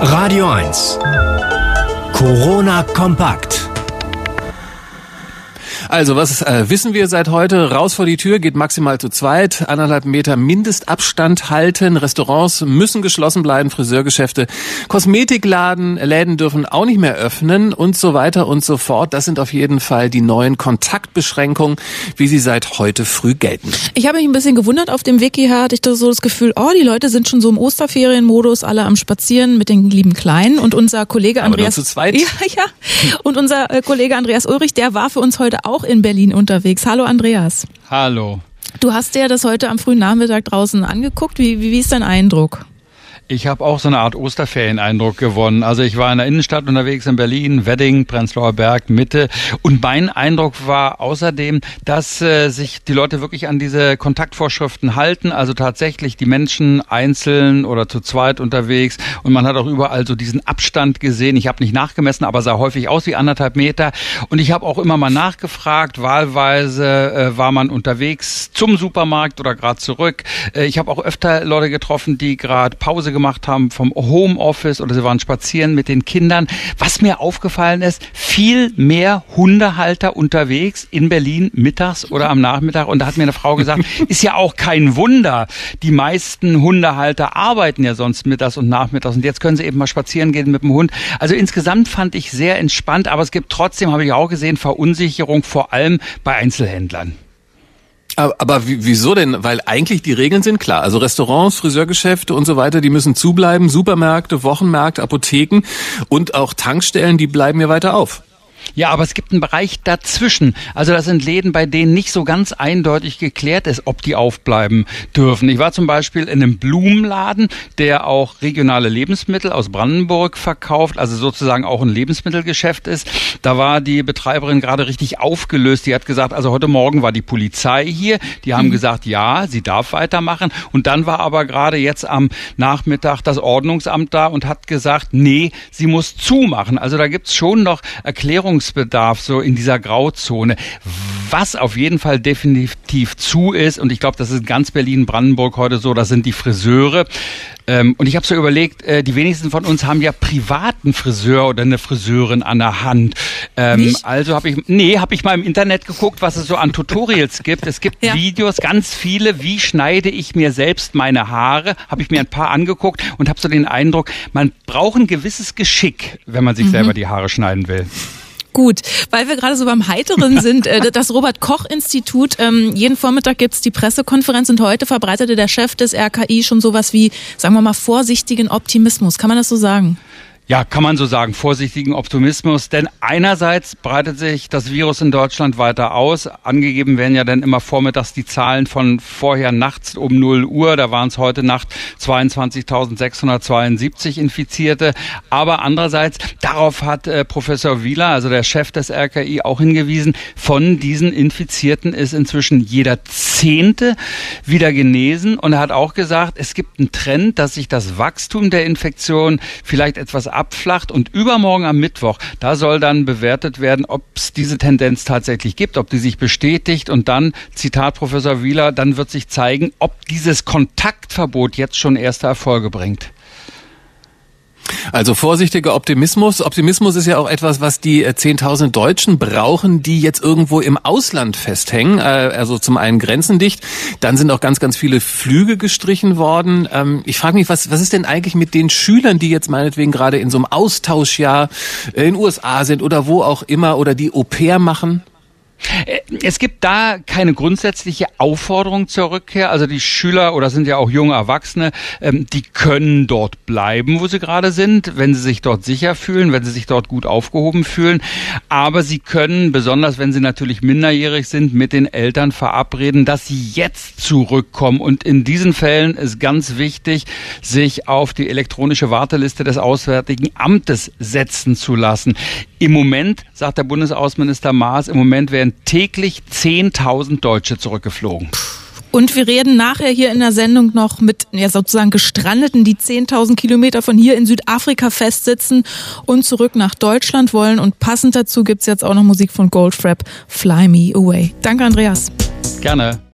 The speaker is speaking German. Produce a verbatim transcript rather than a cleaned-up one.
Radio eins. Corona kompakt. Also, was äh, wissen wir seit heute? Raus vor die Tür, geht maximal zu zweit, anderthalb Meter Mindestabstand halten, Restaurants müssen geschlossen bleiben, Friseurgeschäfte, Kosmetikladen, Läden dürfen auch nicht mehr öffnen und so weiter und so fort. Das sind auf jeden Fall die neuen Kontaktbeschränkungen, wie sie seit heute früh gelten. Ich habe mich ein bisschen gewundert, auf dem Weg hierher hatte ich da so das Gefühl, oh, die Leute sind schon so im Osterferienmodus, alle am Spazieren mit den lieben Kleinen und unser Kollege Andreas... Aber nur zu zweit? Ja, ja. Und unser äh, Kollege Andreas Ulrich, der war für uns heute auch in Berlin unterwegs. Hallo Andreas. Hallo. Du hast dir das heute am frühen Nachmittag draußen angeguckt. Wie, wie, wie ist dein Eindruck? Ich habe auch so eine Art Osterferien-Eindruck gewonnen. Also ich war in der Innenstadt unterwegs in Berlin, Wedding, Prenzlauer Berg, Mitte. Und mein Eindruck war außerdem, dass äh, sich die Leute wirklich an diese Kontaktvorschriften halten. Also tatsächlich die Menschen einzeln oder zu zweit unterwegs. Und man hat auch überall so diesen Abstand gesehen. Ich habe nicht nachgemessen, aber sah häufig aus wie anderthalb Meter. Und ich habe auch immer mal nachgefragt. Wahlweise äh, war man unterwegs zum Supermarkt oder gerade zurück. Äh, ich habe auch öfter Leute getroffen, die gerade Pause gemacht haben vom Homeoffice oder sie waren spazieren mit den Kindern. Was mir aufgefallen ist, viel mehr Hundehalter unterwegs in Berlin mittags oder am Nachmittag. Und da hat mir eine Frau gesagt, ist ja auch kein Wunder. Die meisten Hundehalter arbeiten ja sonst mittags und nachmittags und jetzt können sie eben mal spazieren gehen mit dem Hund. Also insgesamt fand ich sehr entspannt, aber es gibt trotzdem, habe ich auch gesehen, Verunsicherung, vor allem bei Einzelhändlern. Aber, aber wieso denn? Weil eigentlich die Regeln sind klar. Also Restaurants, Friseurgeschäfte und so weiter, die müssen zubleiben. Supermärkte, Wochenmärkte, Apotheken und auch Tankstellen, die bleiben ja weiter auf. Ja, aber es gibt einen Bereich dazwischen. Also das sind Läden, bei denen nicht so ganz eindeutig geklärt ist, ob die aufbleiben dürfen. Ich war zum Beispiel in einem Blumenladen, der auch regionale Lebensmittel aus Brandenburg verkauft, also sozusagen auch ein Lebensmittelgeschäft ist. Da war die Betreiberin gerade richtig aufgelöst. Die hat gesagt, also heute Morgen war die Polizei hier. Die haben mhm. gesagt, ja, sie darf weitermachen. Und dann war aber gerade jetzt am Nachmittag das Ordnungsamt da und hat gesagt, nee, sie muss zumachen. Also da gibt's schon noch Erklärungen Bedarf so in dieser Grauzone. Was auf jeden Fall definitiv zu ist, und ich glaube, das ist in ganz Berlin, Brandenburg heute so, das sind die Friseure. Ähm, und ich habe so überlegt, äh, die wenigsten von uns haben ja privaten Friseur oder eine Friseurin an der Hand. Ähm, also habe ich, nee, habe ich mal im Internet geguckt, was es so an Tutorials gibt. Es gibt ja. Videos, ganz viele, wie schneide ich mir selbst meine Haare, habe ich mir ein paar angeguckt und habe so den Eindruck, man braucht ein gewisses Geschick, wenn man sich mhm. selber die Haare schneiden will. Gut, weil wir gerade so beim Heiteren sind, äh, das Robert-Koch-Institut, ähm, jeden Vormittag gibt's die Pressekonferenz und heute verbreitete der Chef des R K I schon sowas wie, sagen wir mal, vorsichtigen Optimismus. Kann man das so sagen? Ja, kann man so sagen, vorsichtigen Optimismus, denn einerseits breitet sich das Virus in Deutschland weiter aus. Angegeben werden ja dann immer vormittags die Zahlen von vorher nachts um null Uhr. Da waren es heute Nacht zweiundzwanzigtausendsechshundertzweiundsiebzig Infizierte. Aber andererseits, darauf hat äh, Professor Wieler, also der Chef des R K I, auch hingewiesen, von diesen Infizierten ist inzwischen jeder Zehnte wieder genesen. Und er hat auch gesagt, es gibt einen Trend, dass sich das Wachstum der Infektion vielleicht etwas abflacht und übermorgen am Mittwoch, da soll dann bewertet werden, ob es diese Tendenz tatsächlich gibt, ob die sich bestätigt und dann, Zitat Professor Wieler, dann wird sich zeigen, ob dieses Kontaktverbot jetzt schon erste Erfolge bringt. Also vorsichtiger Optimismus. Optimismus ist ja auch etwas, was die zehntausend Deutschen brauchen, die jetzt irgendwo im Ausland festhängen. Also zum einen grenzendicht, dann sind auch ganz, ganz viele Flüge gestrichen worden. Ich frage mich, was, was ist denn eigentlich mit den Schülern, die jetzt meinetwegen gerade in so einem Austauschjahr in den U S A sind oder wo auch immer oder die Au-pair machen? Es gibt da keine grundsätzliche Aufforderung zur Rückkehr. Also die Schüler oder sind ja auch junge Erwachsene, ähm, die können dort bleiben, wo sie gerade sind, wenn sie sich dort sicher fühlen, wenn sie sich dort gut aufgehoben fühlen. Aber sie können, besonders wenn sie natürlich minderjährig sind, mit den Eltern verabreden, dass sie jetzt zurückkommen. Und in diesen Fällen ist ganz wichtig, sich auf die elektronische Warteliste des Auswärtigen Amtes setzen zu lassen. Im Moment, sagt der Bundesaußenminister Maas, im Moment werden täglich zehntausend Deutsche zurückgeflogen. Und wir reden nachher hier in der Sendung noch mit ja sozusagen Gestrandeten, die zehntausend Kilometer von hier in Südafrika festsitzen und zurück nach Deutschland wollen. Und passend dazu gibt's jetzt auch noch Musik von Goldfrapp, Fly Me Away. Danke, Andreas. Gerne.